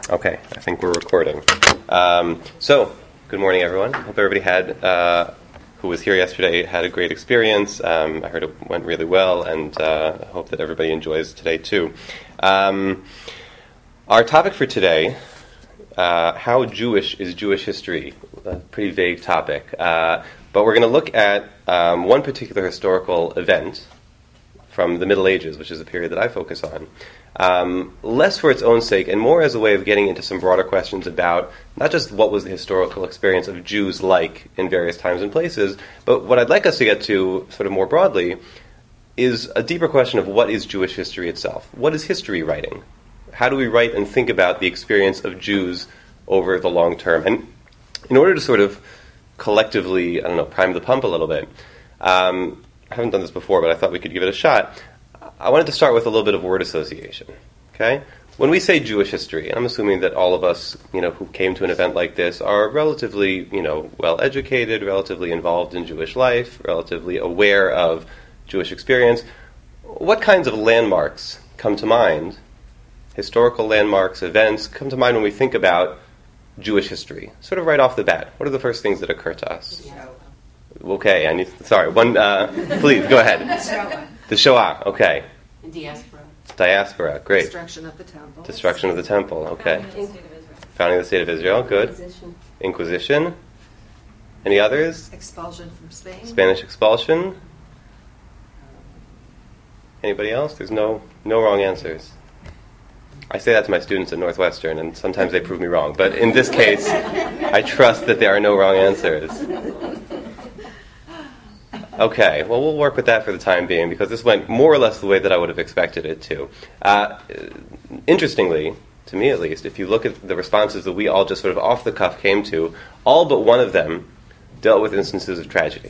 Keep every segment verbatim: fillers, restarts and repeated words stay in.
Okay, I think we're recording. Um, so, good morning, everyone. Hope everybody had, uh, who was here yesterday, had a great experience. Um, I heard it went really well, and uh, I hope that everybody enjoys today, too. Um, our topic for today, uh, how Jewish is Jewish history? A pretty vague topic. Uh, but we're going to look at um, one particular historical event from the Middle Ages, which is the period that I focus on. Um, less for its own sake and more as a way of getting into some broader questions about not just what was the historical experience of Jews like in various times and places, but what I'd like us to get to sort of more broadly is a deeper question of what is Jewish history itself. What is history writing? How do we write and think about the experience of Jews over the long term? And in order to sort of collectively, I don't know, prime the pump a little bit, um, I haven't done this before, but I thought we could give it a shot. I wanted to start with a little bit of word association. Okay? When we say Jewish history, and I'm assuming that all of us, you know, who came to an event like this are relatively, you know, well educated, relatively involved in Jewish life, relatively aware of Jewish experience. What kinds of landmarks come to mind? Historical landmarks, events come to mind when we think about Jewish history. Sort of right off the bat. What are the first things that occur to us? Yeah. Okay, I need. Sorry, one. Uh, please go ahead. Shoah. The Shoah. Okay. And diaspora. Diaspora. Great. Destruction of the temple. Destruction of the temple. Okay. Founding Founding of the State of Israel. of the State of Israel. Good. Inquisition. Inquisition. Any others? Expulsion from Spain. Spanish expulsion. Anybody else? There's no no wrong answers. I say that to my students at Northwestern, and sometimes they prove me wrong. But in this case, I trust that there are no wrong answers. Okay, well, we'll work with that for the time being, because this went more or less the way that I would have expected it to. Uh, interestingly, to me at least, if you look at the responses that we all just sort of off the cuff came to, all but one of them dealt with instances of tragedy,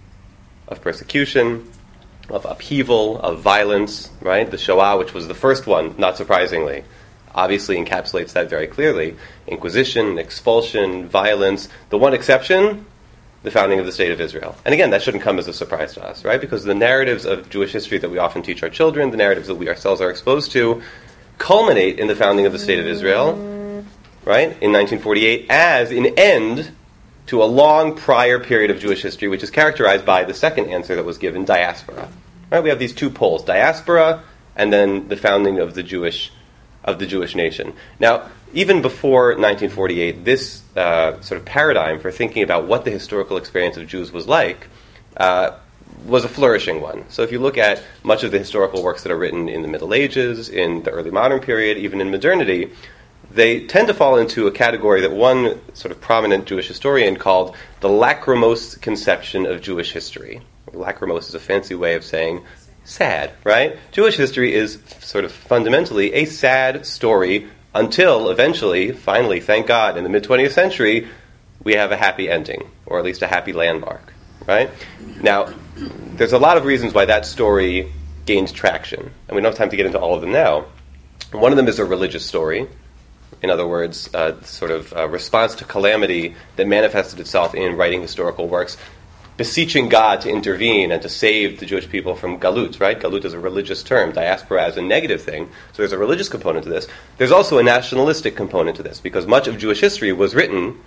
of persecution, of upheaval, of violence, right? The Shoah, which was the first one, not surprisingly, obviously encapsulates that very clearly. Inquisition, expulsion, violence. The one exception, the founding of the State of Israel. And again, that shouldn't come as a surprise to us, right? Because the narratives of Jewish history that we often teach our children, the narratives that we ourselves are exposed to, culminate in the founding of the State of Israel, right, in nineteen forty-eight, as an end to a long prior period of Jewish history, which is characterized by the second answer that was given, diaspora. Right? We have these two poles, diaspora, and then the founding of the Jewish of the Jewish nation. Now, even before nineteen forty-eight, this uh, sort of paradigm for thinking about what the historical experience of Jews was like uh, was a flourishing one. So if you look at much of the historical works that are written in the Middle Ages, in the early modern period, even in modernity, they tend to fall into a category that one sort of prominent Jewish historian called the lachrymose conception of Jewish history. Lachrymose is a fancy way of saying sad, right? Jewish history is sort of fundamentally a sad story until eventually, finally, thank God, in the mid-twentieth century, we have a happy ending, or at least a happy landmark, right? Now, there's a lot of reasons why that story gains traction, and we don't have time to get into all of them now. One of them is a religious story. In other words, a sort of a response to calamity that manifested itself in writing historical works, beseeching God to intervene and to save the Jewish people from galut, right? Galut is a religious term, diaspora as a negative thing. So there's a religious component to this. There's also a nationalistic component to this, because much of Jewish history was written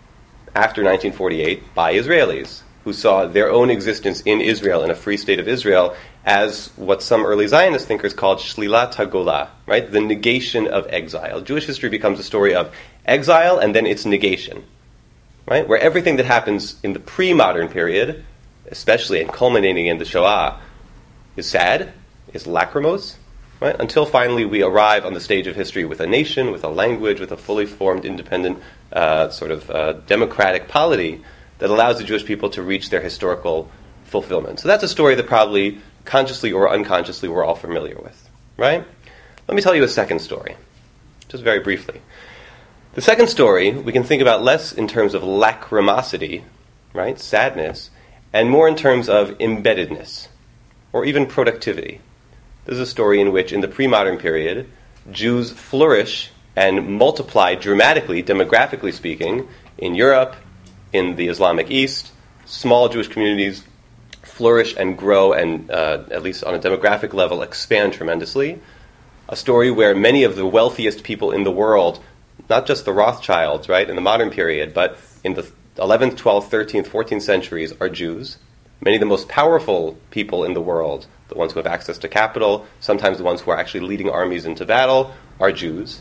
after nineteen forty-eight by Israelis, who saw their own existence in Israel, in a free state of Israel, as what some early Zionist thinkers called shlilat hagolah, right? The negation of exile. Jewish history becomes a story of exile and then its negation, right? Where everything that happens in the pre-modern period, especially and culminating in the Shoah, is sad, is lachrymose, right? Until finally we arrive on the stage of history with a nation, with a language, with a fully formed, independent, uh, sort of uh, democratic polity that allows the Jewish people to reach their historical fulfillment. So that's a story that probably consciously or unconsciously we're all familiar with, right? Let me tell you a second story, just very briefly. The second story, we can think about less in terms of lachrymosity, right, sadness, and more in terms of embeddedness, or even productivity. This is a story in which, in the pre-modern period, Jews flourish and multiply dramatically, demographically speaking, in Europe, in the Islamic East. Small Jewish communities flourish and grow and, uh, at least on a demographic level, expand tremendously. A story where many of the wealthiest people in the world not just the Rothschilds, right, in the modern period, but in the eleventh, twelfth, thirteenth, fourteenth centuries are Jews. Many of the most powerful people in the world, the ones who have access to capital, sometimes the ones who are actually leading armies into battle, are Jews.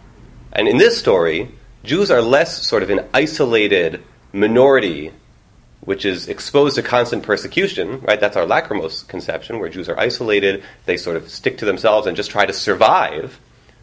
And in this story, Jews are less sort of an isolated minority which is exposed to constant persecution, right? That's our Lachrymos conception, where Jews are isolated, they sort of stick to themselves and just try to survive.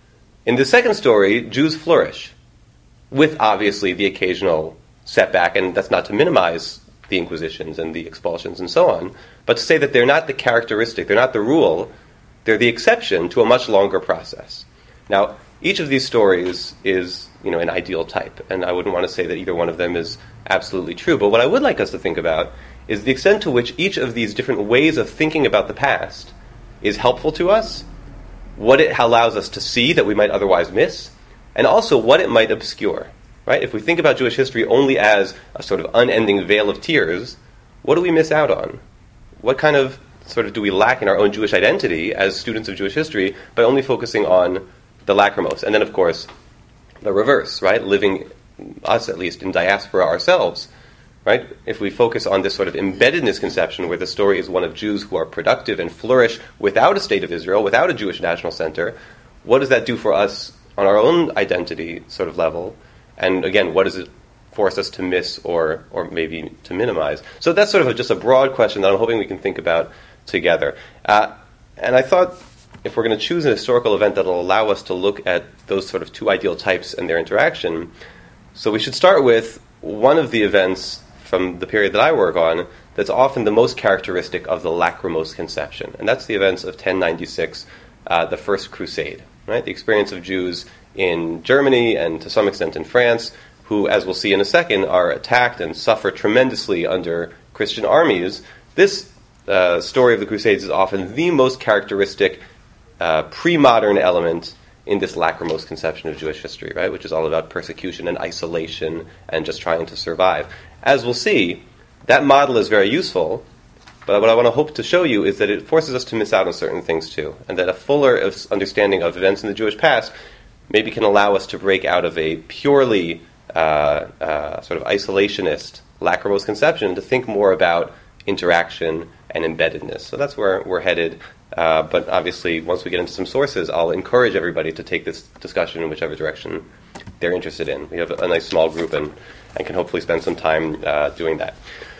In the second story, Jews flourish, with obviously the occasional setback, and that's not to minimize the Inquisitions and the expulsions and so on, but to say that they're not the characteristic, they're not the rule, they're the exception to a much longer process. Now, each of these stories is, you know, an ideal type, and I wouldn't want to say that either one of them is absolutely true, but what I would like us to think about is the extent to which each of these different ways of thinking about the past is helpful to us, what it allows us to see that we might otherwise miss, and also what it might obscure. Right? If we think about Jewish history only as a sort of unending veil of tears, what do we miss out on? What kind of sort of do we lack in our own Jewish identity as students of Jewish history by only focusing on the Lachrymos? And then, of course, the reverse, right? Living, us at least, in diaspora ourselves, right? If we focus on this sort of embeddedness conception where the story is one of Jews who are productive and flourish without a state of Israel, without a Jewish national center, what does that do for us on our own identity sort of level? And again, what does it force us to miss or or maybe to minimize? So that's sort of a, just a broad question that I'm hoping we can think about together. Uh, and I thought if we're going to choose an historical event that will allow us to look at those sort of two ideal types and their interaction, so we should start with one of the events from the period that I work on that's often the most characteristic of the Lachrymos conception. And that's the events of ten ninety-six, uh, the First Crusade, right? The experience of Jews in Germany and to some extent in France, who, as we'll see in a second, are attacked and suffer tremendously under Christian armies. This uh, story of the Crusades is often the most characteristic uh, pre-modern element in this Lachrymos conception of Jewish history, right, which is all about persecution and isolation and just trying to survive. As we'll see, that model is very useful, but what I want to hope to show you is that it forces us to miss out on certain things too, and that a fuller understanding of events in the Jewish past maybe can allow us to break out of a purely uh, uh, sort of isolationist Lachrymos conception to think more about interaction and embeddedness. So that's where we're headed. Uh, but obviously, once we get into some sources, I'll encourage everybody to take this discussion in whichever direction they're interested in. We have a, a nice small group and, and can hopefully spend some time uh, doing that.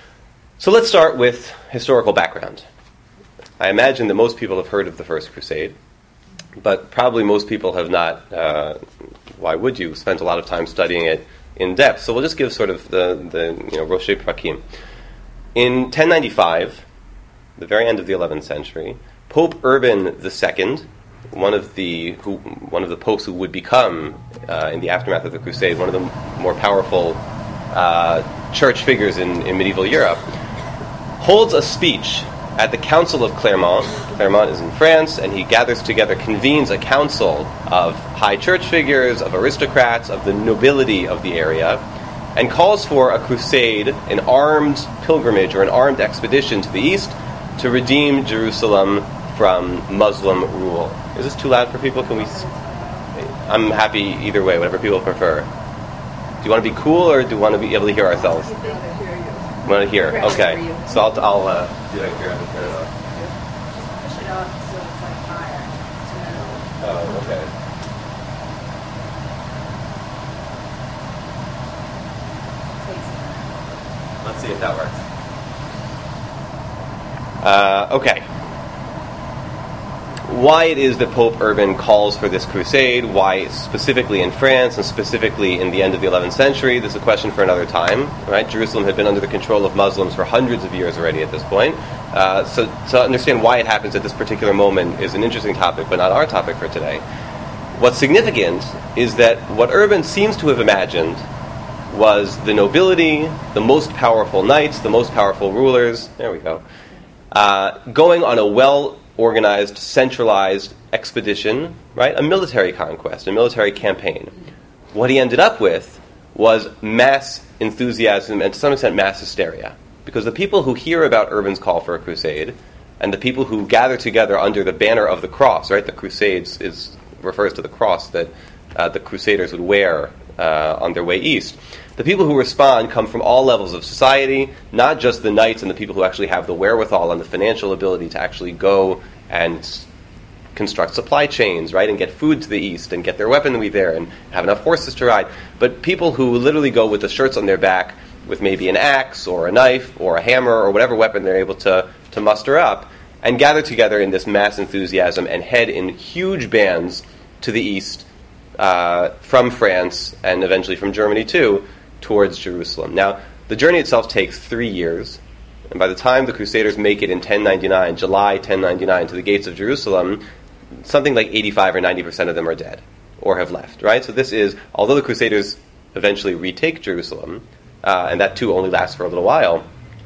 So let's start with historical background. I imagine that most people have heard of the First Crusade, but probably most people have not, uh, why would you, spent a lot of time studying it in depth. So we'll just give sort of the, the you know, Roshei Prakim. In ten ninety-five, the very end of the eleventh century, Pope Urban the Second, one of the who, one of the popes who would become, uh, in the aftermath of the Crusade, one of the more powerful uh, church figures in, in medieval Europe, holds a speech at the Council of Clermont. Clermont is in France, and he gathers together, convenes a council of high church figures, of aristocrats, of the nobility of the area, and calls for a crusade, an armed pilgrimage or an armed expedition to the east to redeem Jerusalem from Muslim rule. Is this too loud for people? Can we? S- I'm happy either way, whatever people prefer. Do you want to be cool, or do you want to be able to hear ourselves? I want to hear. Okay. So I'll, I'll uh, do that here. I'll turn it off. Just push it up so it's like higher. To middle. Oh, okay. Let's see if that works. Uh, okay. Why it is that Pope Urban calls for this crusade, why specifically in France and specifically in the end of the eleventh century, this is a question for another time, right? Jerusalem had been under the control of Muslims for hundreds of years already at this point. Uh, so to understand why it happens at this particular moment is an interesting topic, but not our topic for today. What's significant is that what Urban seems to have imagined was the nobility, the most powerful knights, the most powerful rulers, there we go, uh, going on a well-organized, centralized expedition, right? A military conquest, a military campaign. What he ended up with was mass enthusiasm and to some extent mass hysteria. Because the people who hear about Urban's call for a crusade and the people who gather together under the banner of the cross, right? The crusades is refers to the cross that uh, the Crusaders would wear uh, on their way east. The people who respond come from all levels of society, not just the knights and the people who actually have the wherewithal and the financial ability to actually go and construct supply chains, right, and get food to the east and get their weaponry there and have enough horses to ride. But people who literally go with the shirts on their back with maybe an axe or a knife or a hammer or whatever weapon they're able to, to muster up and gather together in this mass enthusiasm and head in huge bands to the east uh, from France and eventually from Germany too, towards Jerusalem. Now, the journey itself takes three years, and by the time the Crusaders make it in ten ninety-nine, July ten ninety-nine, to the gates of Jerusalem, something like eighty-five or ninety percent of them are dead or have left, right? So this is, although the Crusaders eventually retake Jerusalem, uh, and that too only lasts for a little while,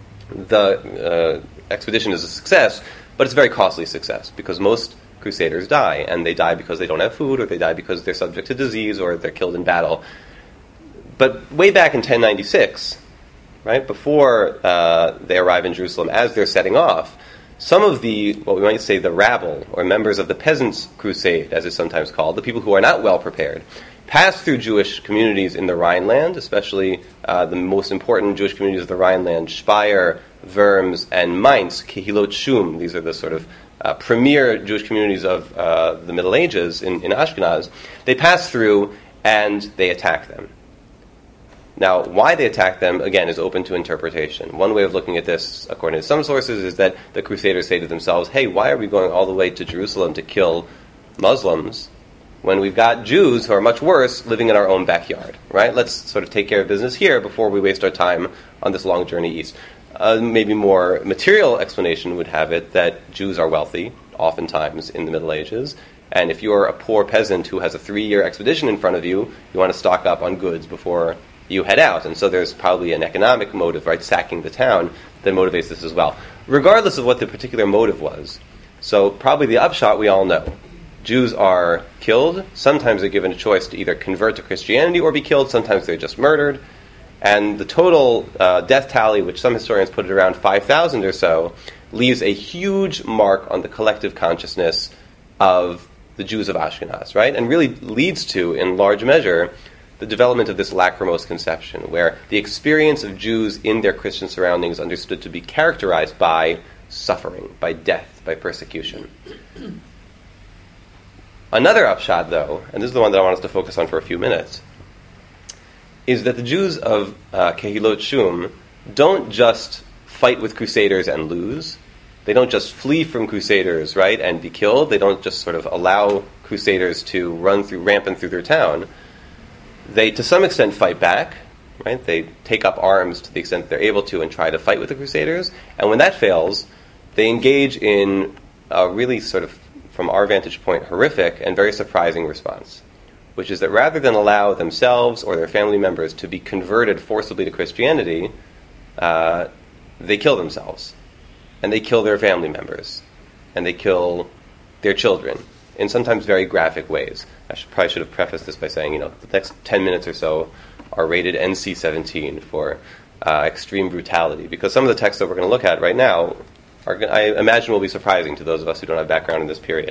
the uh, expedition is a success, but it's a very costly success because most Crusaders die, and they die because they don't have food, or they die because they're subject to disease, or they're killed in battle. But way back in ten ninety-six, right, before uh, they arrive in Jerusalem, as they're setting off, some of the, what we might say, the rabble, or members of the Peasants' Crusade, as it's sometimes called, the people who are not well prepared, pass through Jewish communities in the Rhineland, especially uh, the most important Jewish communities of the Rhineland, Speyer, Worms, and Mainz, Kehilot Shum. These are the sort of uh, premier Jewish communities of uh, the Middle Ages in, in Ashkenaz. They pass through and they attack them. Now, why they attack them, again, is open to interpretation. One way of looking at this, according to some sources, is that the Crusaders say to themselves, hey, why are we going all the way to Jerusalem to kill Muslims when we've got Jews who are much worse living in our own backyard, right? Let's sort of take care of business here before we waste our time on this long journey east. Uh, maybe more material explanation would have it that Jews are wealthy, oftentimes in the Middle Ages, and if you're a poor peasant who has a three-year expedition in front of you, you want to stock up on goods before you head out. And so there's probably an economic motive, right, sacking the town, that motivates this as well. Regardless of what the particular motive was, so probably the upshot we all know. Jews are killed. Sometimes they're given a choice to either convert to Christianity or be killed. Sometimes they're just murdered. And the total uh, death tally, which some historians put at around five thousand or so, leaves a huge mark on the collective consciousness of the Jews of Ashkenaz, right? And really leads to, in large measure, the development of this lachrymose conception, where the experience of Jews in their Christian surroundings understood to be characterized by suffering, by death, by persecution. Another upshot, though, and this is the one that I want us to focus on for a few minutes, is that the Jews of uh, Kehilot Shum don't just fight with Crusaders and lose. They don't just flee from Crusaders, right, and be killed. They don't just sort of allow Crusaders to run through rampant through their town. They, to some extent, fight back, right? They take up arms to the extent they're able to and try to fight with the Crusaders. And when that fails, they engage in a really sort of, from our vantage point, horrific and very surprising response, which is that rather than allow themselves or their family members to be converted forcibly to Christianity, uh, they kill themselves. And they kill their family members. And they kill their children in sometimes very graphic ways. I should, probably should have prefaced this by saying, you know, the next ten minutes or so are rated N C seventeen for uh, extreme brutality, because some of the texts that we're going to look at right now are, I imagine, will be surprising to those of us who don't have background in this period.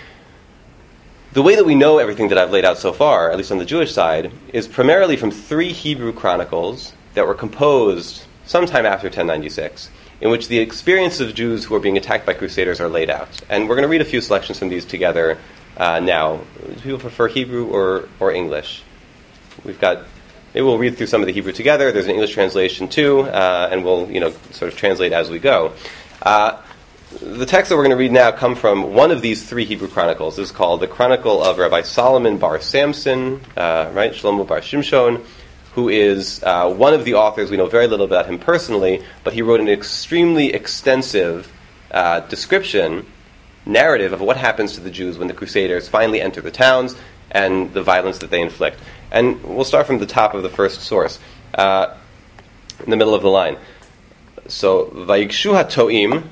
The way that we know everything that I've laid out so far, at least on the Jewish side, is primarily from three Hebrew chronicles that were composed sometime after ten ninety-six, in which the experiences of Jews who are being attacked by Crusaders are laid out. And we're going to read a few selections from these together uh, now. Do people prefer Hebrew or, or English? We've got, maybe we'll read through some of the Hebrew together. There's an English translation too, uh, and we'll, you know, sort of translate as we go. Uh, the texts that we're going to read now come from one of these three Hebrew chronicles. This is called the Chronicle of Rabbi Solomon bar Samson, uh, right, Shlomo bar Shimshon, who is uh, one of the authors. We know very little about him personally, but he wrote an extremely extensive uh, description, narrative of what happens to the Jews when the Crusaders finally enter the towns and the violence that they inflict. And we'll start from the top of the first source, uh, in the middle of the line. So, Vayikshu hatoim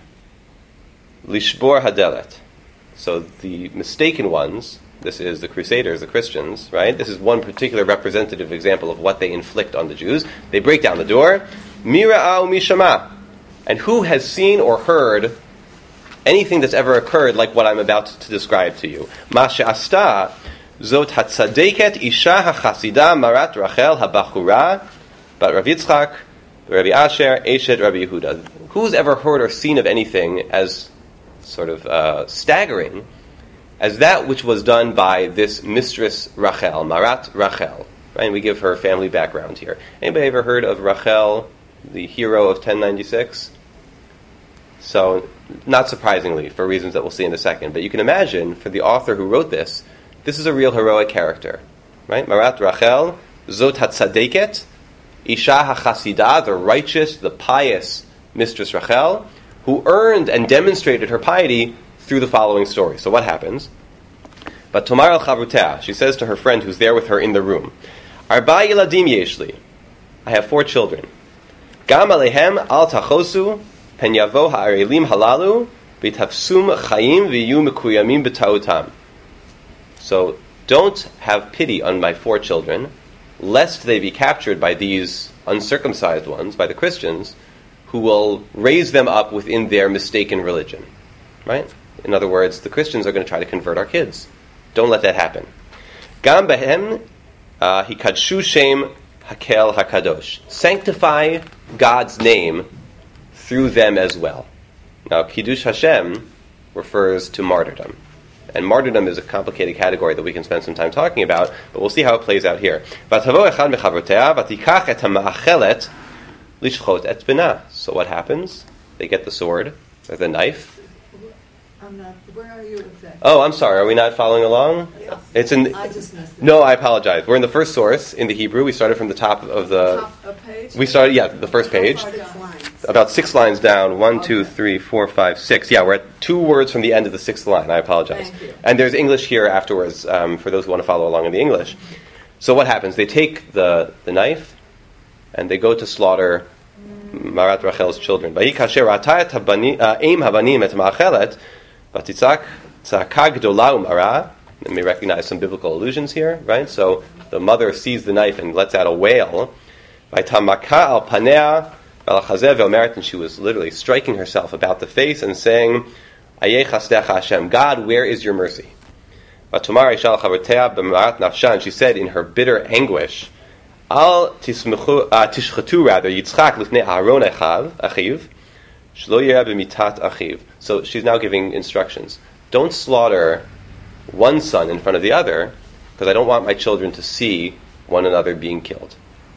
lishbor hadelet. So the mistaken ones, this is the Crusaders, the Christians, right? This is one particular representative example of what they inflict on the Jews. They break down the door. Mira'au mishama. And who has seen or heard anything that's ever occurred like what I'm about to describe to you? Masha asta Zot hatzadeket isha hachasida marat Rachel habachura, but Rav Yitzchak, Rabbi Asher, Eshet Rabbi Yehuda. Who's ever heard or seen of anything as sort of uh, staggering as that which was done by this mistress Rachel, Marat Rachel? Right? And we give her family background here. Anybody ever heard of Rachel, the hero of ten ninety-six? So, not surprisingly, for reasons that we'll see in a second. But you can imagine, for the author who wrote this, this is a real heroic character. Right? Marat Rachel, Zot HaTzadeket, Isha HaChasidah, the righteous, the pious Mistress Rachel, who earned and demonstrated her piety through the following story. So what happens? But Tomar al Chavrutea, she says to her friend who's there with her in the room, Arba Yiladim Yeshli, I have four children. Gam Alehem al Tachosu, Pen Yavo Ha'arelim Halalu, B'tafsum Chayim V'yu Mekuyamim B'tautam. So don't have pity on my four children, lest they be captured by these uncircumcised ones, by the Christians, who will raise them up within their mistaken religion. Right? In other words, the Christians are going to try to convert our kids. Don't let that happen. Gam behem hikadshu shem hakel hakadosh. Sanctify God's name through them as well. Now, Kiddush Hashem refers to martyrdom. And martyrdom is a complicated category that we can spend some time talking about, but we'll see how it plays out here. So what happens? They get the sword, or the knife. I'm not, where are you exactly? Oh, I'm sorry. Are we not following along? Yes. It's in. I just missed it. No, I apologize. We're in the first source in the Hebrew. We started from the top of the. Top of page? We started, yeah, the first page. Six lines. About six lines down. One, two, three, four, five, six. Yeah, we're at two words from the end of the sixth line. I apologize. Thank you. And there's English here afterwards um, for those who want to follow along in the English. So what happens? They take the, the knife and they go to slaughter Marat Rachel's children. Vahi kasher atayat aim habanim et ma'achelet vatitzak tzaka gdola umara. Let me recognize some biblical allusions here, right? So the mother sees the knife and lets out a wail. Vaitamaka al panea v'alachazev ve'omeret, and she was literally striking herself about the face and saying, Ayeh chastecha Hashem, God, where is your mercy? Vatumar ishal chavotea b'marat nafsha, and she said in her bitter anguish, Al tishchatu rather Yitzchak l'fnei Aaron achiv shlo yireh b'mitat achiv. So she's now giving instructions. Don't slaughter one son in front of the other, because I don't want my children to see one another being killed.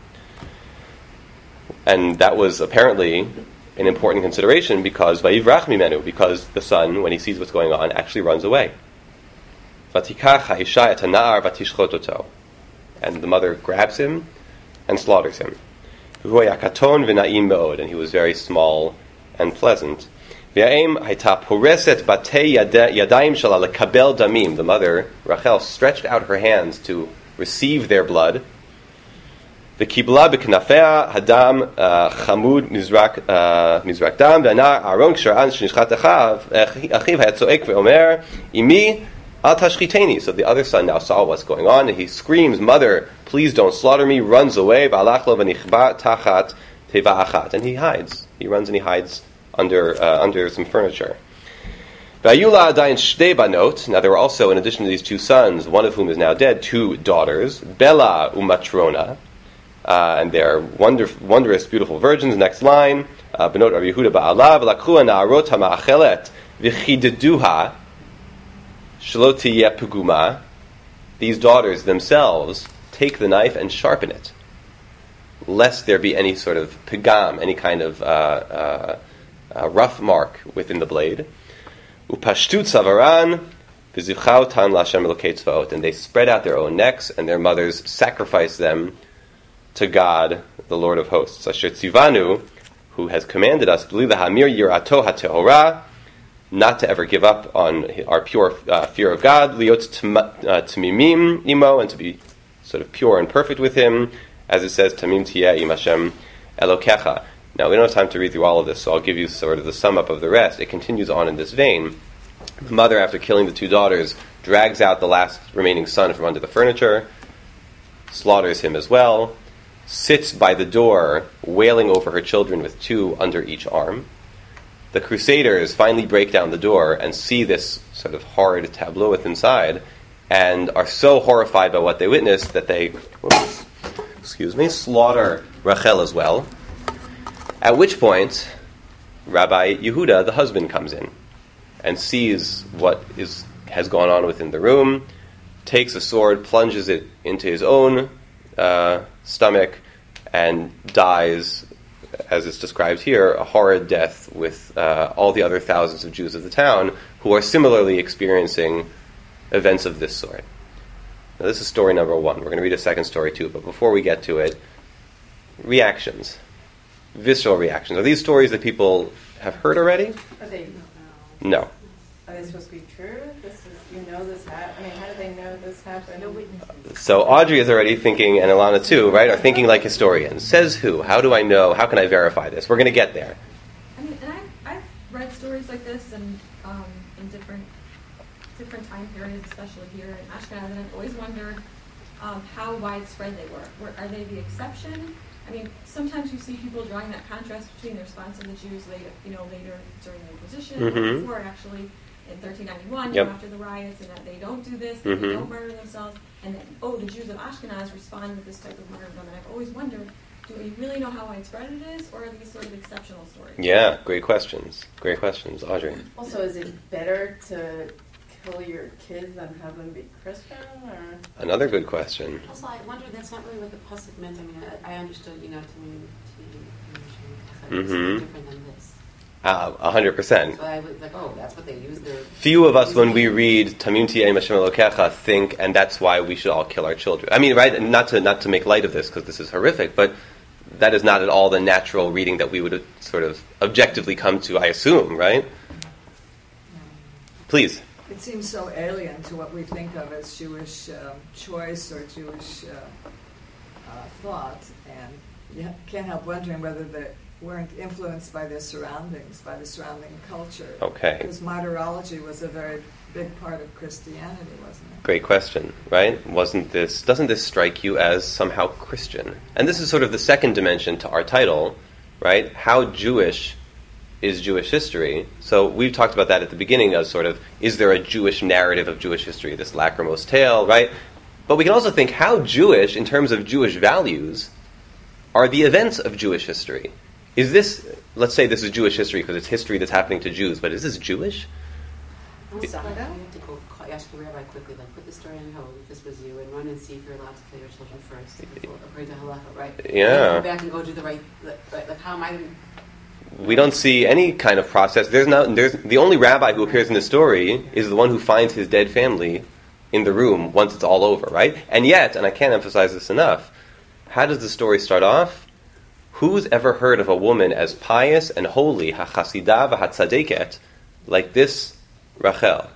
And that was apparently an important consideration because vayivrach mimenu, because the son, when he sees what's going on, actually runs away. Vatikach ha'isha et ha'na'ar vatishchot oto, and the mother grabs him and slaughters him. V'hoyakaton v'na'im me'od, and he was very small and pleasant. V'ya'im hayta poreset batei yadayim shala lekabel damim. The mother, Rachel, stretched out her hands to receive their blood. V'kibla b'knafea hadam chamud mizrak mizrak dam v'anar Aaron k'sharan shenishchat achav achiv hayatzoek ve'omer imi al tashchiteni. So the other son now saw what's going on, and he screams, "Mother, please don't slaughter me!" Runs away. V'alach lo v'nichba tachat teva achat, and he hides. He runs and he hides under uh, under some furniture. V'ayula adayin shtei banot. Now there were also, in addition to these two sons, one of whom is now dead, two daughters, Bela umatrona. Uh, and they're wonder, wondrous, beautiful virgins. Next line, Benot Rabbi Yehuda ba'alav lakhu na'arot ha'ma'achelet v'chideduha shelo tiyeh puguma. These daughters themselves take the knife and sharpen it, lest there be any sort of pigam, any kind of uh, uh, uh, rough mark within the blade. Upashtut savaran v'zichau tan l'Hashem Elokei tzvaot, and they spread out their own necks, and their mothers sacrifice them to God, the Lord of hosts. Asher tzivanu, who has commanded us, yirato hateorah, not to ever give up on our pure uh, fear of God, liot tamimim imo, and to be sort of pure and perfect with Him, as it says, tamim tiyeh im Hashem Elokecha. Now, we don't have time to read through all of this, so I'll give you sort of the sum up of the rest. It continues on in this vein. The mother, after killing the two daughters, drags out the last remaining son from under the furniture, slaughters him as well, sits by the door, wailing over her children with two under each arm. The Crusaders finally break down the door and see this sort of horrid tableau with inside, and are so horrified by what they witness that they, whoops, excuse me, slaughter Rachel as well. At which point, Rabbi Yehuda, the husband, comes in and sees what is has gone on within the room, takes a sword, plunges it into his own uh, stomach, and dies, as it's described here, a horrid death with uh, all the other thousands of Jews of the town who are similarly experiencing events of this sort. Now, this is story number one. We're going to read a second story too, but before we get to it, reactions. Visceral reactions. Are these stories that people have heard already? Are they? No. Are they supposed to be true? This is, you know, this happened. I mean, how do they know this happened? No witnesses. So Audrey is already thinking, and Ilana too, right, are thinking like historians. Says who? How do I know? How can I verify this? We're going to get there. I mean, and I've, I've read stories like this and um, in different different time periods, especially here in Ashkenaz, and I've always wondered um, how widespread they were. were. Are they the exception? I mean, sometimes you see people drawing that contrast between the response of the Jews later, you know, later during the Inquisition, Mm-hmm. or before actually in thirteen ninety-one, Yep. you know, after the riots, and that they don't do this, that Mm-hmm. they don't murder themselves, and then, oh, the Jews of Ashkenaz respond with this type of martyrdom. And I've always wondered, do we really know how widespread it is, or are these sort of exceptional stories? Yeah, great questions. Great questions. Audrey. Also, is it better to kill your kids than have them be Christian? Or Another good question. Also, I wonder, that's not really what the pasuk meant. I mean, I, I understood, you know, to mean to mean Mhm. different than this. A hundred percent. So I was like, oh, that's what they use their. Few of us, when we read Tamim Ti'eh Hashem Elokecha, think, and that's why we should all kill our children. I mean, right? Not to not to make light of this, because this is horrific, but that is not at all the natural reading that we would sort of objectively come to, I assume, right? Please. It seems so alien to what we think of as Jewish um, choice or Jewish uh, uh, thought, and you can't help wondering whether they weren't influenced by their surroundings, by the surrounding culture. Okay. Because martyrology was a very big part of Christianity, wasn't it? Great question, right? Wasn't this, doesn't this strike you as somehow Christian? And this is sort of the second dimension to our title, right? How Jewish is Jewish history? So we've talked about that at the beginning as sort of, is there a Jewish narrative of Jewish history, this lachrymose tale, right? But we can also think, how Jewish, in terms of Jewish values, are the events of Jewish history? Is this, let's say this is Jewish history because it's history that's happening to Jews, but is this Jewish? Also, you have to go call, ask your rabbi quickly, like, put the story on hold if this was you, and run and see if you're allowed to kill your children first, before, according to halacha, right? Yeah. And go back and go do the right, right, like, how am I... We don't see any kind of process. There's not. There's the only rabbi who appears in the story is the one who finds his dead family in the room once it's all over, right? And yet, and I can't emphasize this enough, how does the story start off? Who's ever heard of a woman as pious and holy, ha-chasidah v'ha-tzadeket, like this Rachel?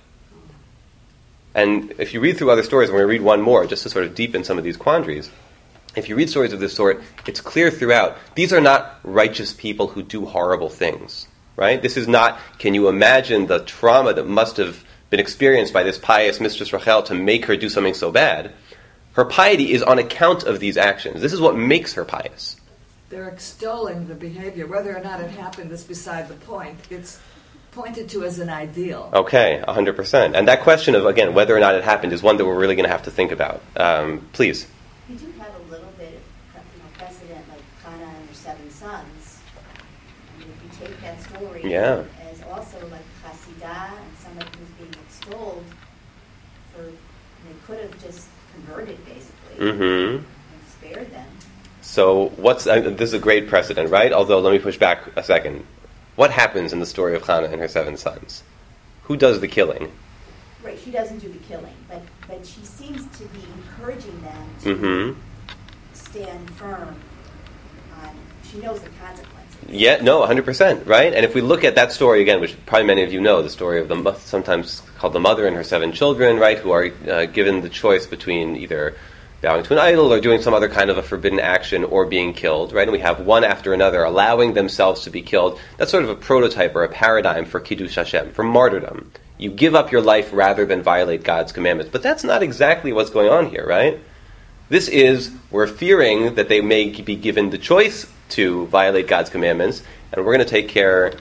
And if you read through other stories, and we're going to read one more just to sort of deepen some of these quandaries, if you read stories of this sort, it's clear throughout, these are not righteous people who do horrible things, right? This is not, can you imagine the trauma that must have been experienced by this pious Mistress Rachel to make her do something so bad? Her piety is on account of these actions. This is what makes her pious. They're extolling the behavior. Whether or not it happened is beside the point. It's pointed to as an ideal. Okay, one hundred percent. And that question of, again, whether or not it happened is one that we're really going to have to think about. Um, please. We do have a little bit of you know, precedent, like Hannah and her seven sons. I mean, if you take that story Yeah. as also like Hasidah and somebody who's being extolled, for they could have just converted basically Mm-hmm. and spared them. So what's uh, this is a great precedent, right? Although let me push back a second. What happens in the story of Hannah and her seven sons? Who does the killing? Right, she doesn't do the killing, but but she seems to be encouraging them to Mm-hmm. stand firm on. She knows the consequences. Yeah, no, one hundred percent, right? And if we look at that story again, which probably many of you know, the story of the mo- sometimes called the mother and her seven children, right, who are uh, given the choice between either bowing to an idol or doing some other kind of a forbidden action or being killed, right? And we have one after another allowing themselves to be killed. That's sort of a prototype or a paradigm for Kiddush Hashem, for martyrdom. You give up your life rather than violate God's commandments. But that's not exactly what's going on here, right? This is, we're fearing that they may be given the choice to violate God's commandments, and we're going to take care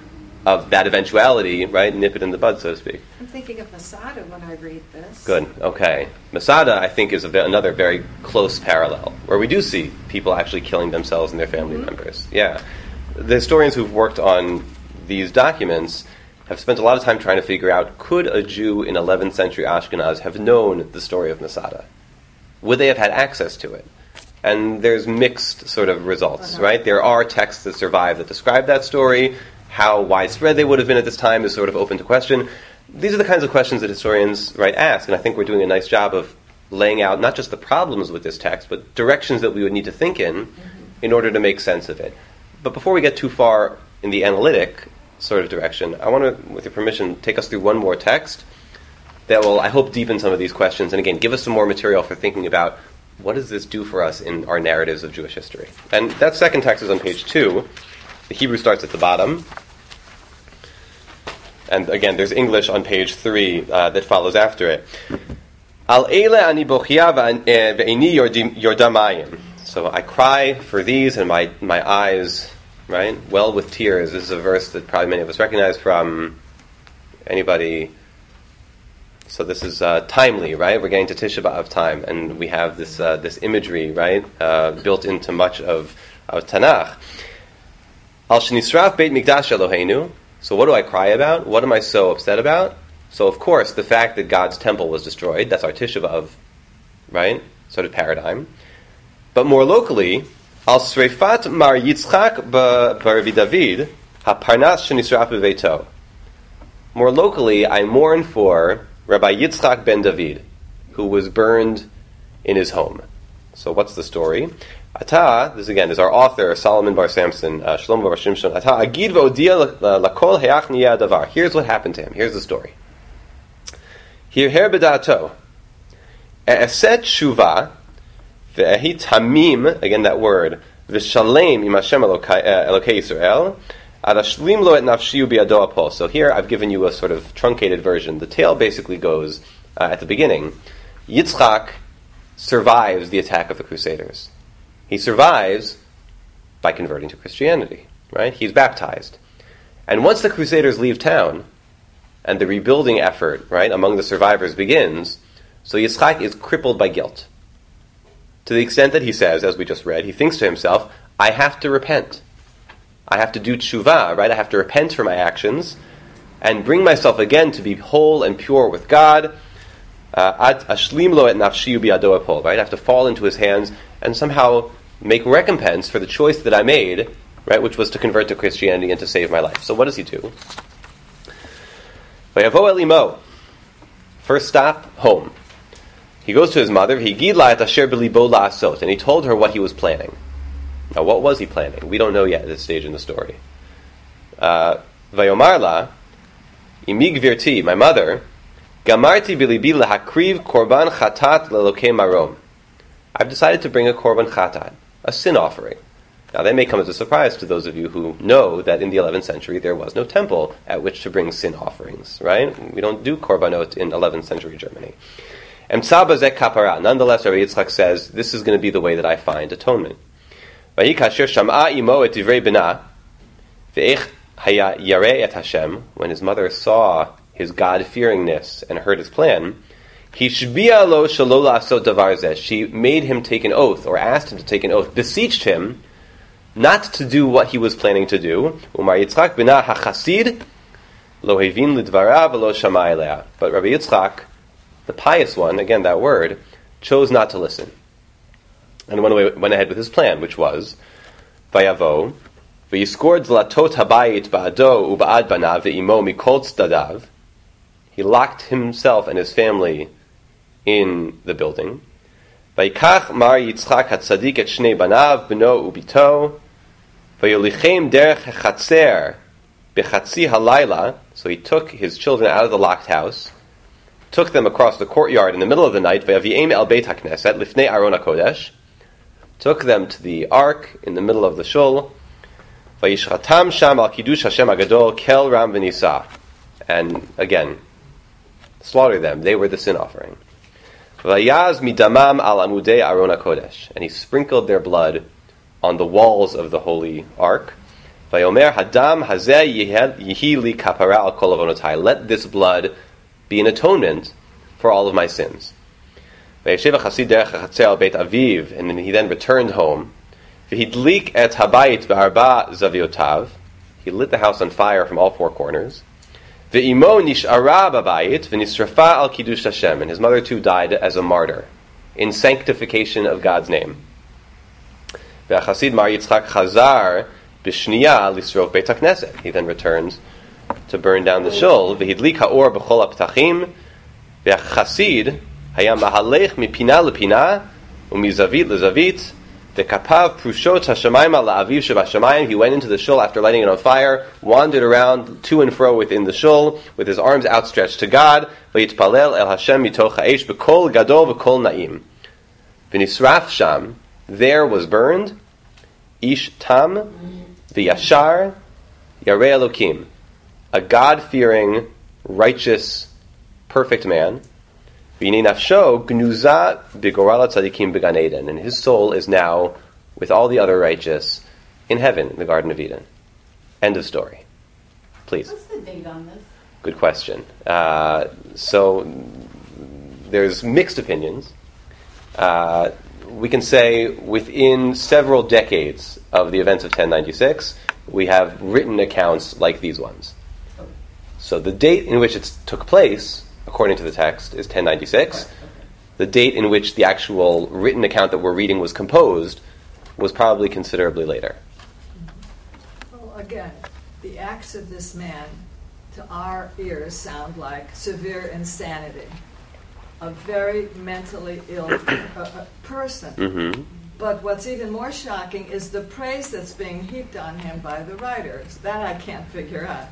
of that eventuality, right, nip it in the bud, so to speak. I'm thinking of Masada when I read this. Good, okay. Masada, I think, is a ve- another very close parallel, where we do see people actually killing themselves and their family mm-hmm. members. Yeah. The historians who've worked on these documents have spent a lot of time trying to figure out, could a Jew in eleventh century Ashkenaz have known the story of Masada? Would they have had access to it? And there's mixed sort of results, uh-huh. right? There are texts that survive that describe that story. How widespread they would have been at this time is sort of open to question. These are the kinds of questions that historians, right, ask, and I think we're doing a nice job of laying out not just the problems with this text, but directions that we would need to think in mm-hmm. in order to make sense of it. But before we get too far in the analytic sort of direction, I want to, with your permission, take us through one more text that will, I hope, deepen some of these questions, and again, give us some more material for thinking about what does this do for us in our narratives of Jewish history. And that second text is on page two. The Hebrew starts at the bottom. And again, there's English on page three uh, that follows after it. Al eile ani bochia ve'ini yordamayim. So I cry for these, and my, my eyes, right, well with tears. This is a verse that probably many of us recognize from anybody. So this is uh, timely, right? We're getting to Tisha B'Av time, and we have this uh, this imagery, right, uh, built into much of, of Tanakh. Al shenisraf beit mikdash Eloheinu. So what do I cry about? What am I so upset about? So of course, the fact that God's temple was destroyed, that's our Tisha B'Av, right, sort of paradigm. But more locally, Al sreifat Mar Yitzchak b'Ravi David, haparnas shenisraf b'veito. More locally, I mourn for Rabbi Yitzchak ben David, who was burned in his home. So what's the story? Ata, this again is our author, Solomon bar Samson, uh, Shlomo bar Shimshon. Ata agid v'odia lakol hayach niyeh davar. Here's what happened to him. Here's the story. Hirher b'da'ato, e'eset shuva, ve'ehi tamim, again that word, v'shalem im Hashem Elokei Yisrael, adashlim lo et nafshi u'bi'ado apol. So here I've given you a sort of truncated version. The tale basically goes, uh, at the beginning, Yitzchak survives the attack of the Crusaders. He survives by converting to Christianity, right? He's baptized. And once the Crusaders leave town, and the rebuilding effort, right, among the survivors begins, so Yitzchak is crippled by guilt. To the extent that he says, as we just read, he thinks to himself, I have to repent. I have to do tshuva, right? I have to repent for my actions, and bring myself again to be whole and pure with God. Ad ashlim lo et nafshi bi'ado apol, right? I have to fall into his hands and somehow make recompense for the choice that I made, right, which was to convert to Christianity and to save my life. So what does he do? Vayavo el imo. First stop, home. He goes to his mother, Higid la et asher b'libo la'asot, and he told her what he was planning. Now, what was he planning? We don't know yet at this stage in the story. Uh, Vayomar la, imi gvirti, my mother, gamarti b'libi lahakriv korban chatat lelokei marom. I've decided to bring a korban chatat, a sin offering. Now that may come as a surprise to those of you who know that in the eleventh century there was no temple at which to bring sin offerings, right? We don't do korbanot in eleventh century Germany. Emtza bazeh kapara. Nonetheless, Rabbi Yitzchak says, this is going to be the way that I find atonement. Vayi kasher sham'a imo et divrei bena, ve'ech haya yareh et Hashem, when his mother saw his God-fearingness and heard his plan, Hishbiya lo shelo la'asot davar zeh. She made him take an oath, or asked him to take an oath, beseeched him not to do what he was planning to do. Umar Yitzchak b'na hachasid lo hevin lidvarav v'lo shama elea. But Rabbi Yitzchak, the pious one, again that word, chose not to listen, and went away, went ahead with his plan, which was vayavo v'yiskor dlatot habayit ba'ado u'ba'ad banav ve'imo mikol tzadadav. He locked himself and his family in the building. Vayikach mar Yitzchak hatzadik et shnei banav b'no u'bito vayolichem derech hechatzer bechatzi halayla. So he took his children out of the locked house, took them across the courtyard in the middle of the night, vayaviem el beit hakneset lifnei aron hakodesh, took them to the ark in the middle of the shul, vayishchatam sham al kiddush Hashem agadol kel ram v'nisa, and again slaughter them. They were the sin offering. Vayaz midamam al amudei aron hakodesh, and he sprinkled their blood on the walls of the holy ark. Vayomer hadam hazeh yihi li kapara al kol avonotai. Let this blood be an atonement for all of my sins. Vayeshev hasid derech chatzer al beit aviv, and then he then returned home. V'hidlik et habayit be'arba zaviotav. He lit the house on fire from all four corners. Ve'imo nish'ara b'bayit v'nisrafa al kiddush Hashem, and his mother too died as a martyr in sanctification of God's name. Ve'achasid Mar Yitzchak chazar b'shniya lisrov beit hakneset. He then returned to burn down the shul. Ve'hidlik ha'or b'chol ha'ptachim. Ve'achasid hayam mahalech mipina lepina umizavit lezavit. The kapav prushot hashamayim la'aviv shebashamayim. He went into the shul after lighting it on fire, wandered around to and fro within the shul with his arms outstretched to God. Vayitpalel el Hashem mitoch ha'esh b'kol gadol v'kol na'im. V'nisraf sham, there was burned, ish tam v'yashar yarei Elokim, a God-fearing, righteous, perfect man. V'nei nafsho gnuza b'gorala tzadikim b'gan Eden, and his soul is now with all the other righteous in heaven, in the Garden of Eden. End of story. Please. What's the date on this? Good question. Uh, so there's mixed opinions. Uh, we can say within several decades of the events of ten ninety-six, we have written accounts like these ones. So the date in which it took place, according to the text, is ten ninety-six. Right, okay. The date in which the actual written account that we're reading was composed was probably considerably later. Well, again, the acts of this man, to our ears, sound like severe insanity. A very mentally ill uh, uh, person. Mm-hmm. But what's even more shocking is the praise that's being heaped on him by the writers. That I can't figure out.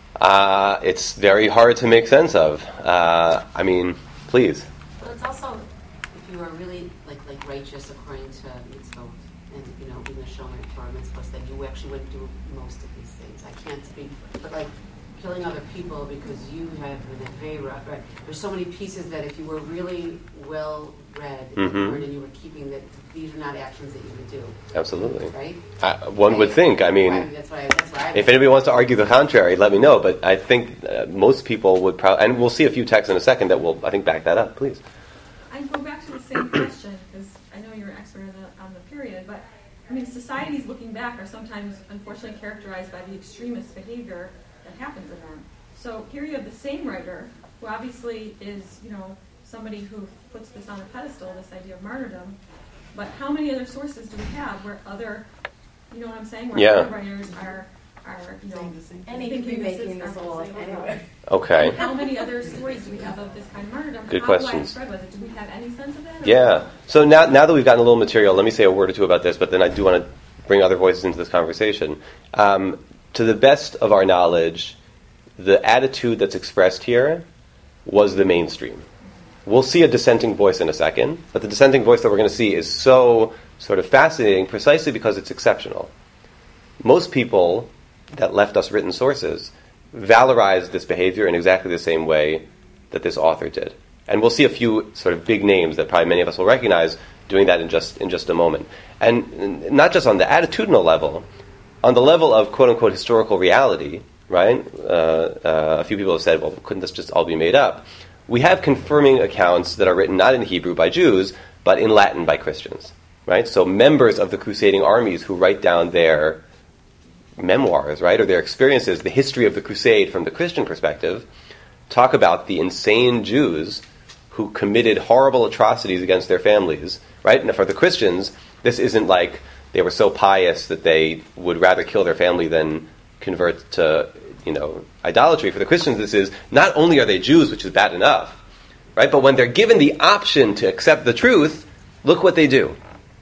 Uh, it's very hard to make sense of. Uh, I mean, please. Well, it's also, if you are really like like righteous according to mitzvot, and you know, even the Shomer Torah mitzvot, then you actually wouldn't do most of these things. I can't speak for it, but like killing other people because you have an avera, right? There's so many pieces that if you were really well read Mm-hmm. and learned and you were keeping that, these are not actions that you would do. Absolutely. Right? Uh, one Right. would think. I mean, Right, that's why. That's why. I if anybody wants to argue the contrary, let me know. But I think uh, most people would probably, and we'll see a few texts in a second that will, I think, back that up. Please. I go back to the same question because I know you're an expert on the, on the period, but I mean, societies looking back are sometimes unfortunately characterized by the extremist behavior that happens in them. So here you have the same writer who obviously is, you know, somebody who puts this on a pedestal, this idea of martyrdom. But how many other sources do we have where other, you know what I'm saying, where Yeah. other writers are, are you know, And he could be thinking this is making this all up absolutely anyway. Okay. How many other stories do we have of this kind of martyrdom? Good How questions. widespread was it? Do we have any sense of that? Yeah. So now, now that we've gotten a little material, let me say a word or two about this, but then I do want to bring other voices into this conversation. Um, to the best of our knowledge, the attitude that's expressed here was the mainstream. We'll see a dissenting voice in a second, but the dissenting voice that we're going to see is so sort of fascinating precisely because it's exceptional. Most people that left us written sources valorized this behavior in exactly the same way that this author did. And we'll see a few sort of big names that probably many of us will recognize doing that in just in just a moment. And not just on the attitudinal level, on the level of quote-unquote historical reality, right? Uh, uh, a few people have said, well, couldn't this just all be made up? We have confirming accounts that are written not in Hebrew by Jews, but in Latin by Christians, right? So members of the crusading armies who write down their memoirs, right, or their experiences, the history of the crusade from the Christian perspective, talk about the insane Jews who committed horrible atrocities against their families, right? And for the Christians, this isn't like they were so pious that they would rather kill their family than convert to, you know, idolatry. For the Christians, this is not only are they Jews, which is bad enough, right? But when they're given the option to accept the truth, look what they do.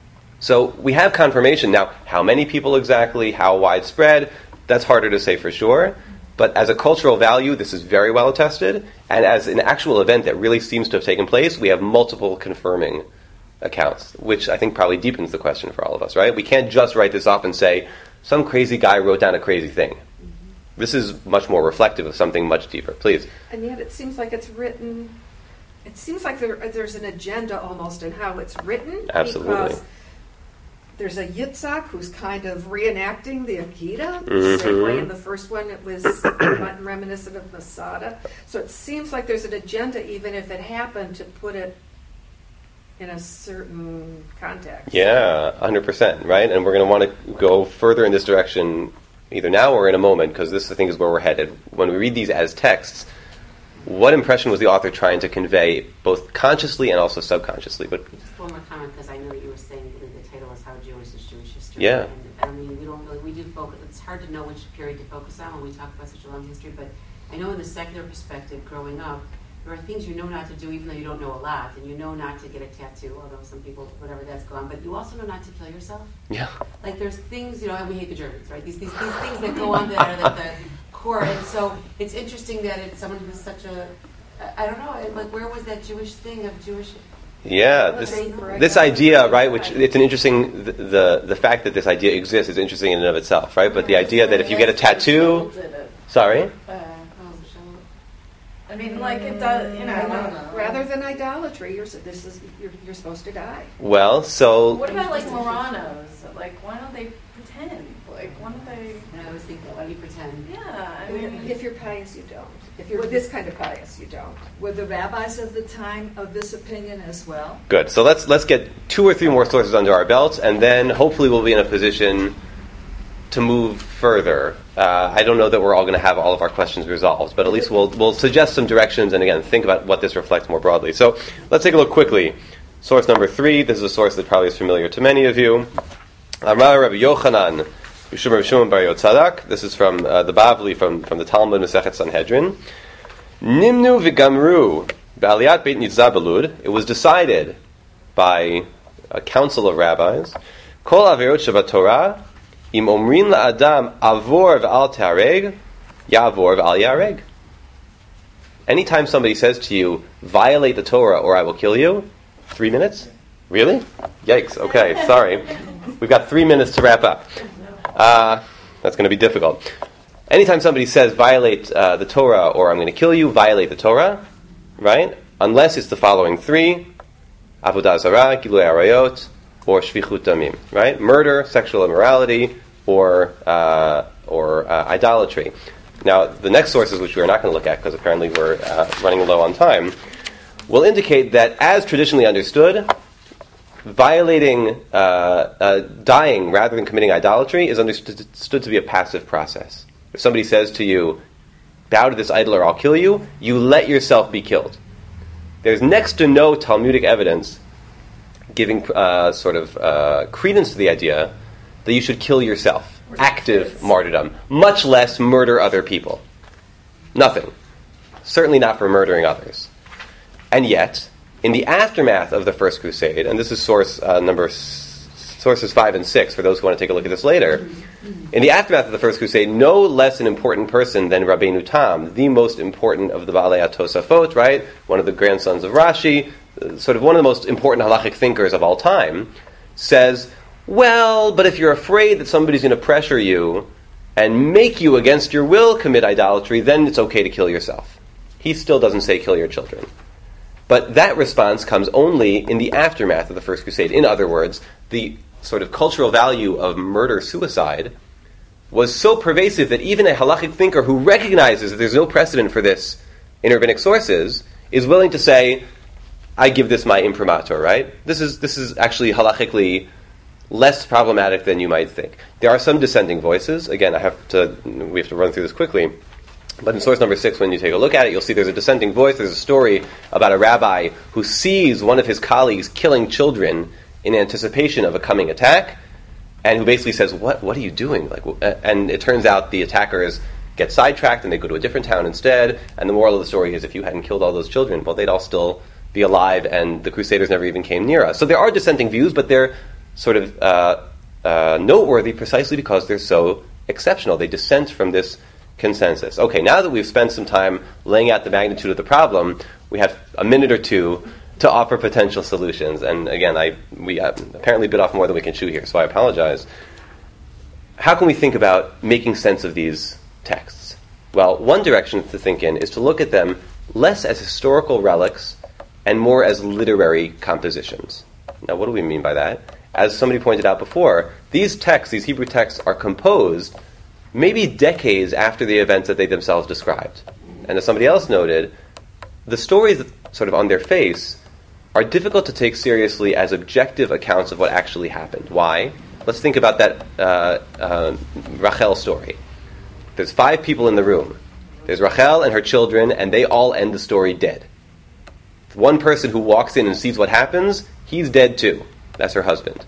So we have confirmation. Now, how many people exactly, how widespread, that's harder to say for sure. But as a cultural value, this is very well attested. And as an actual event that really seems to have taken place, we have multiple confirming accounts, which I think probably deepens the question for all of us, right? We can't just write this off and say, some crazy guy wrote down a crazy thing. This is much more reflective of something much deeper. Please. And yet it seems like it's written, it seems like there, there's an agenda almost in how it's written. Absolutely. Because there's a Yitzhak who's kind of reenacting the Akita. The Mhm. same way in the first one it was rem- reminiscent of Masada. So it seems like there's an agenda, even if it happened, to put it in a certain context. Yeah, one hundred percent, right? And we're going to want to go further in this direction either now or in a moment, because this, I think, is where we're headed. When we read these as texts, what impression was the author trying to convey, both consciously and also subconsciously? But Just one more comment, because I know that you were saying that the title is How Jewish is Jewish History. Yeah. And, I mean, we don't really, we do focus, it's hard to know which period to focus on when we talk about such a long history, but I know in the secular perspective, growing up, there are things you know not to do even though you don't know a lot, and you know not to get a tattoo, although some people, whatever, that's gone, but you also know not to kill yourself. yeah, Like there's things, you know, and we hate the Germans, right? These these, these things that go on that are at the core, and so it's interesting that it's someone who's such a, I I don't know, it- like where was that Jewish thing of Jewish? yeah. This this idea, right? Which it's an interesting the, the the fact that this idea exists is interesting in and of itself, right? But the idea that if you get a tattoo, sorry, Uh, Oh, Michelle. I mean, like it does, you know. like- Rather than idolatry, you're s- this is you're, you're supposed to die. well, so What about like Moranos? Like, why don't they pretend? Like, why don't they? And I always think, why do you pretend? Yeah, I mean, If you're pious, you don't. If you're this kind of pious, you don't. Were the rabbis of the time of this opinion as well? good. So let's let's get two or three more sources under our belts, and then hopefully we'll be in a position to move further. Uh, I don't know that we're all going to have all of our questions resolved, but at least we'll we'll suggest some directions, and again, think about what this reflects more broadly. So let's take a look quickly. Source number three. This is a source that probably is familiar to many of you. Amar Rabbi Yochanan, Yishum Rabbi Shimon Bar Yotzadak. This is from uh, the Bavli, from, from the Talmud Masechet Sanhedrin. Nimnu v'gamru b'aliyat beit Nitzah belud. It was decided by a council of rabbis. Kol averot shebatorah im omrin la'adam avor v'al te'areg ya'avor v'al ya'areg. Anytime somebody says to you, violate the Torah or I will kill you, three minutes? Really? Yikes. Okay, sorry. We've got three minutes to wrap up. Uh, that's going to be difficult. Anytime somebody says violate uh, the Torah or I'm going to kill you, violate the Torah, right? Unless it's the following three: avodah zarah, gilui arayot, or shvichut damim, right? Murder, sexual immorality, or uh, or uh, idolatry. Now, the next sources, which we're not going to look at because apparently we're uh, running low on time, will indicate that as traditionally understood, violating, uh, uh, dying rather than committing idolatry is understood understood to be a passive process. If somebody says to you, bow to this idol or I'll kill you, you let yourself be killed. There's next to no Talmudic evidence giving uh, sort of uh, credence to the idea that you should kill yourself. Active martyrdom. Much less murder other people. Nothing. Certainly not for murdering others. And yet, in the aftermath of the First Crusade, and this is source uh, number s- sources five and six for those who want to take a look at this later. In the aftermath of the First Crusade, no less an important person than Rabbeinu Tam, the most important of the Baalei HaTosafot, right? One of the grandsons of Rashi, uh, sort of one of the most important halachic thinkers of all time, says, well, but if you're afraid that somebody's going to pressure you and make you against your will commit idolatry, then it's okay to kill yourself. He still doesn't say kill your children. But that response comes only in the aftermath of the First Crusade. In other words, the sort of cultural value of murder-suicide was so pervasive that even a halachic thinker who recognizes that there's no precedent for this in rabbinic sources is willing to say, I give this my imprimatur, right? This is this is actually halachically less problematic than you might think. There are some dissenting voices. Again, I have to we have to run through this quickly. But in source number six, when you take a look at it, you'll see there's a dissenting voice. There's a story about a rabbi who sees one of his colleagues killing children in anticipation of a coming attack, and who basically says, "What? What are you doing?" Like, and it turns out the attackers get sidetracked and they go to a different town instead. And the moral of the story is, if you hadn't killed all those children, well, they'd all still be alive, and the Crusaders never even came near us. So there are dissenting views, but they're sort of uh, uh, noteworthy precisely because they're so exceptional. They dissent from this consensus. Okay, now that we've spent some time laying out the magnitude of the problem, we have a minute or two to offer potential solutions. And again, I we apparently bit off more than we can chew here, so I apologize. How can we think about making sense of these texts? Well, one direction to think in is to look at them less as historical relics and more as literary compositions. Now, what do we mean by that? as somebody pointed out before, these texts, these Hebrew texts, are composed maybe decades after the events that they themselves described. And as somebody else noted, the stories sort of on their face are difficult to take seriously as objective accounts of what actually happened. Why? Let's think about that uh, uh, Rachel story. There's five people in the room. There's Rachel and her children, and they all end the story dead. One person who walks in and sees what happens, he's dead too. That's her husband.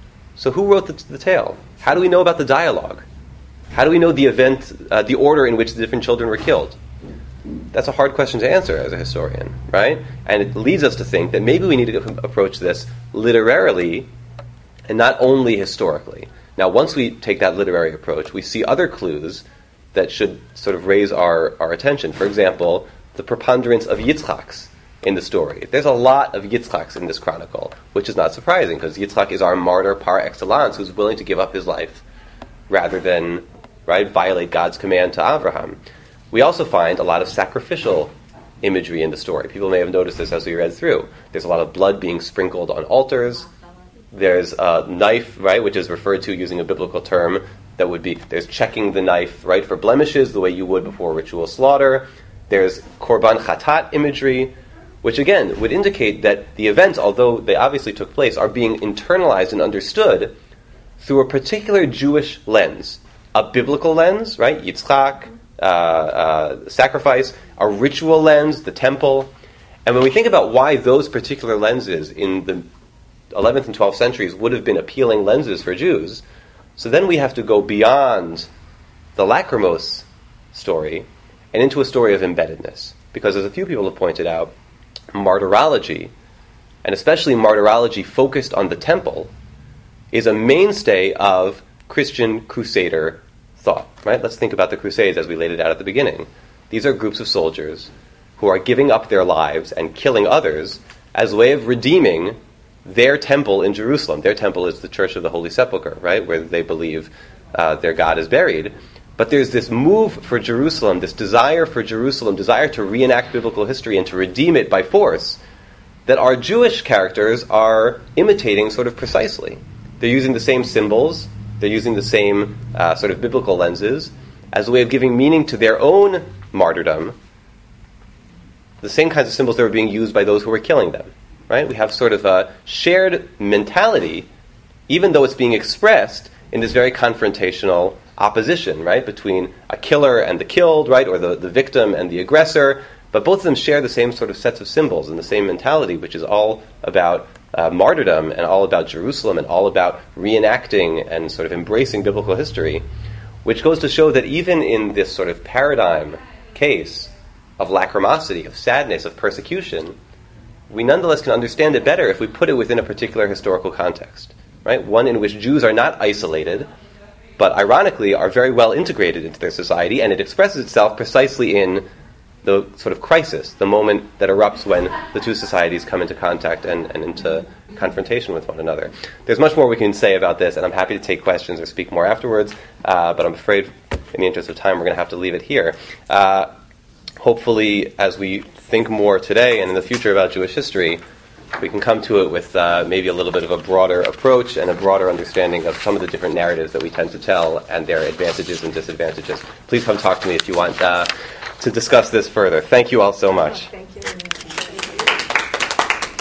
So who wrote the, the tale? How do we know about the dialogue? How do we know the event, uh, the order in which the different children were killed? That's a hard question to answer as a historian, right? And it leads us to think that maybe we need to approach this literarily and not only historically. Now, once we take that literary approach, we see other clues that should sort of raise our, our attention. For example, the preponderance of Yitzchaks in the story. There's a lot of Yitzchaks in this chronicle, which is not surprising, because Yitzchak is our martyr par excellence, who's willing to give up his life rather than, right, violate God's command to Abraham. We also find a lot of sacrificial imagery in the story. People may have noticed this as we read through. There's a lot of blood being sprinkled on altars. There's a knife, right, which is referred to using a biblical term that would be, there's checking the knife, right, for blemishes, the way you would before ritual slaughter. There's korban chatat imagery, which again would indicate that the events, although they obviously took place, are being internalized and understood through a particular Jewish lens. A biblical lens, right, Yitzchak, uh, uh, sacrifice, a ritual lens, the temple. And when we think about why those particular lenses in the eleventh and twelfth centuries would have been appealing lenses for Jews, so then we have to go beyond the Lachrymos story and into a story of embeddedness. Because as a few people have pointed out, martyrology, and especially martyrology focused on the temple, is a mainstay of Christian crusader thought. Right? Let's think about the Crusades as we laid it out at the beginning. These are groups of soldiers who are giving up their lives and killing others as a way of redeeming their temple in Jerusalem. Their temple is the Church of the Holy Sepulchre, right, where they believe uh, their God is buried. But there's this move for Jerusalem, this desire for Jerusalem, desire to reenact biblical history and to redeem it by force, that our Jewish characters are imitating sort of precisely. They're using the same symbols, they're using the same uh, sort of biblical lenses as a way of giving meaning to their own martyrdom, the same kinds of symbols that were being used by those who were killing them. Right? We have sort of a shared mentality, even though it's being expressed in this very confrontational opposition, right, between a killer and the killed, right, or the, the victim and the aggressor. But both of them share the same sort of sets of symbols and the same mentality, which is all about uh, martyrdom and all about Jerusalem and all about reenacting and sort of embracing biblical history, which goes to show that even in this sort of paradigm case of lachrymosity, of sadness, of persecution, we nonetheless can understand it better if we put it within a particular historical context, right? One in which Jews are not isolated, but ironically are very well integrated into their society, and it expresses itself precisely in the sort of crisis, the moment that erupts when the two societies come into contact and, and into confrontation with one another. There's much more we can say about this, and I'm happy to take questions or speak more afterwards, uh, but I'm afraid in the interest of time we're going to have to leave it here. Uh, hopefully, as we think more today and in the future about Jewish history, we can come to it with uh, maybe a little bit of a broader approach and a broader understanding of some of the different narratives that we tend to tell and their advantages and disadvantages. Please come talk to me if you want uh, to discuss this further. Thank you all so much. Thank you.